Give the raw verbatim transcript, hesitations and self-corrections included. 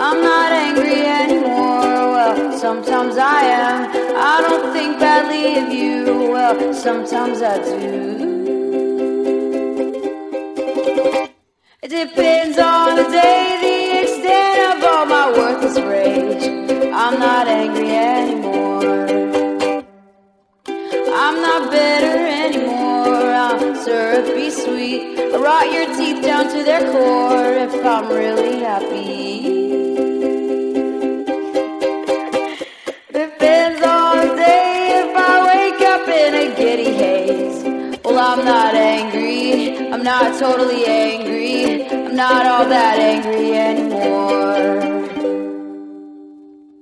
I'm not angry anymore. Well, sometimes I am. I don't think badly of you. Well, sometimes I do. It depends on the day, the extent of all my worthless rage. I'm not angry anymore. I'm not bitter anymore. I'm syrupy sweet. I rot your teeth down to their core if I'm really happy. Depends on the day if I wake up in a giddy haze. Well, I'm not angry. I'm not totally angry. I'm not all that angry anymore.